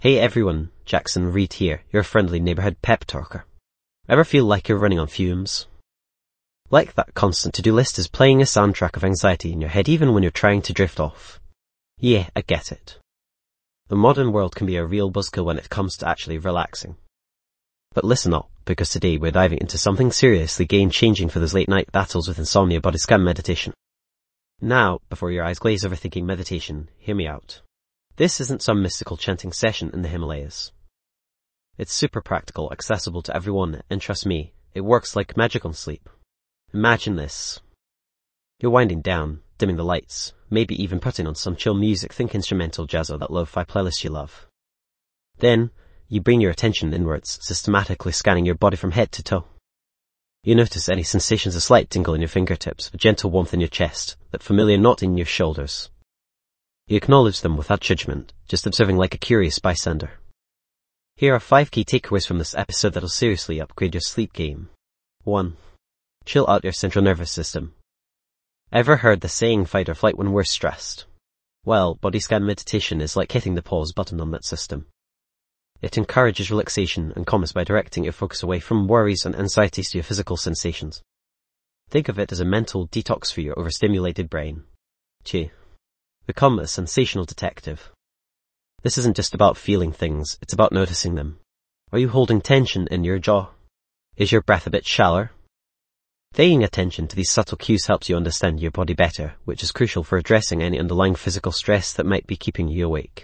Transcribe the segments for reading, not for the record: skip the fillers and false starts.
Hey everyone, Jackson Reed here, your friendly neighborhood pep talker. Ever feel like you're running on fumes? Like that constant to-do list is playing a soundtrack of anxiety in your head even when you're trying to drift off. Yeah, I get it. The modern world can be a real buzzkill when it comes to actually relaxing. But listen up, because today we're diving into something seriously game-changing for those late-night battles with insomnia: body scan meditation. Now, before your eyes glaze over thinking meditation, hear me out. This isn't some mystical chanting session in the Himalayas. It's super practical, accessible to everyone, and trust me, it works like magic on sleep. Imagine this. You're winding down, dimming the lights, maybe even putting on some chill music, think instrumental jazz or that lo-fi playlist you love. Then, you bring your attention inwards, systematically scanning your body from head to toe. You notice any sensations: a slight tingle in your fingertips, a gentle warmth in your chest, that familiar knot in your shoulders. You acknowledge them without judgment, just observing like a curious bystander. Here are 5 key takeaways from this episode that'll seriously upgrade your sleep game. 1. Chill out your central nervous system. Ever heard the saying fight or flight when we're stressed? Well, body scan meditation is like hitting the pause button on that system. It encourages relaxation and calmness by directing your focus away from worries and anxieties to your physical sensations. Think of it as a mental detox for your overstimulated brain. 2. Become a sensational detective. This isn't just about feeling things, it's about noticing them. Are you holding tension in your jaw? Is your breath a bit shallower? Paying attention to these subtle cues helps you understand your body better, which is crucial for addressing any underlying physical stress that might be keeping you awake.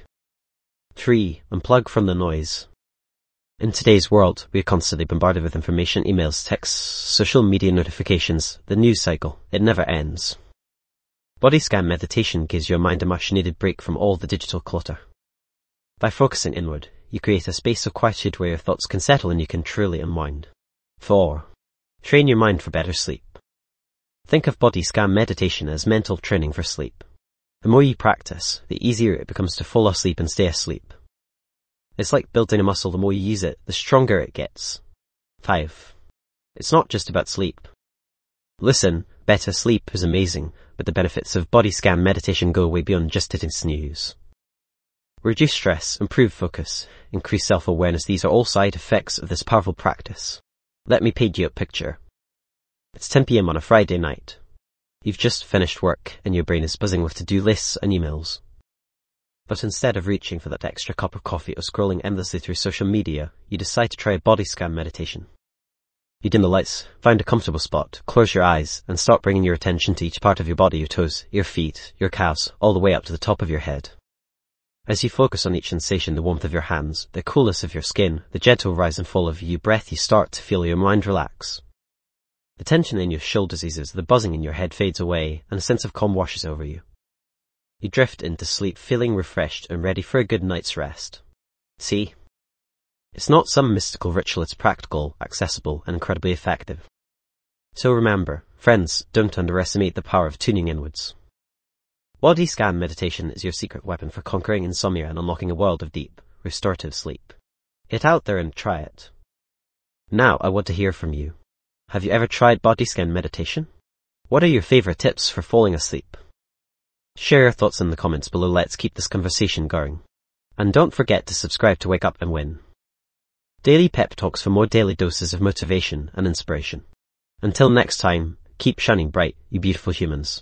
3. Unplug from the noise. In today's world, we are constantly bombarded with information, emails, texts, social media notifications, the news cycle. It never ends. Body scan meditation gives your mind a much-needed break from all the digital clutter. By focusing inward, you create a space of quietude where your thoughts can settle and you can truly unwind. 4. Train your mind for better sleep. Think of body scan meditation as mental training for sleep. The more you practice, the easier it becomes to fall asleep and stay asleep. It's like building a muscle: the more you use it, the stronger it gets. 5. It's not just about sleep. Listen, better sleep is amazing, but the benefits of body scan meditation go way beyond just hitting snooze. Reduce stress, improve focus, increase self-awareness. These are all side effects of this powerful practice. Let me paint you a picture. It's 10 p.m. on a Friday night. You've just finished work and your brain is buzzing with to-do lists and emails. But instead of reaching for that extra cup of coffee or scrolling endlessly through social media, you decide to try a body scan meditation. You dim the lights, find a comfortable spot, close your eyes, and start bringing your attention to each part of your body: your toes, your feet, your calves, all the way up to the top of your head. As you focus on each sensation, the warmth of your hands, the coolness of your skin, the gentle rise and fall of your breath, you start to feel your mind relax. The tension in your shoulders eases, the buzzing in your head fades away, and a sense of calm washes over you. You drift into sleep feeling refreshed and ready for a good night's rest. See? It's not some mystical ritual, it's practical, accessible, and incredibly effective. So remember, friends, don't underestimate the power of tuning inwards. Body scan meditation is your secret weapon for conquering insomnia and unlocking a world of deep, restorative sleep. Get out there and try it. Now I want to hear from you. Have you ever tried body scan meditation? What are your favorite tips for falling asleep? Share your thoughts in the comments below. Let's keep this conversation going. And don't forget to subscribe to Wake Up and Win. Daily pep talks for more daily doses of motivation and inspiration. Until next time, keep shining bright, you beautiful humans.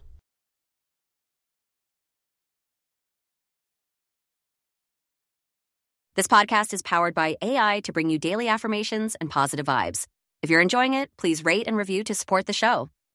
This podcast is powered by AI to bring you daily affirmations and positive vibes. If you're enjoying it, please rate and review to support the show.